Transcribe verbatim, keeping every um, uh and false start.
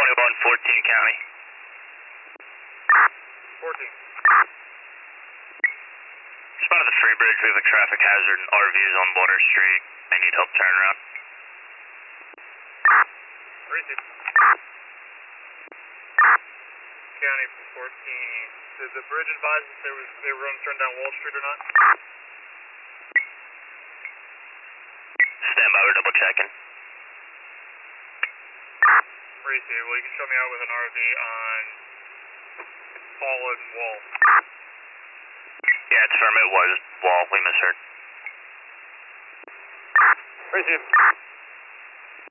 twenty-one, fourteen County. fourteen. Respond to the Free Bridge. We have a traffic hazard and R Vs on Water Street. They need help turning around. Receive. County from fourteen. Did the bridge advise if there was they were going to turn down Wall Street or not? Stand by, we're double checking. Receive. Well, you can show me out with an R V on Fallen Wall. Yeah, it's firm. It was Wall. We misheard. Receive.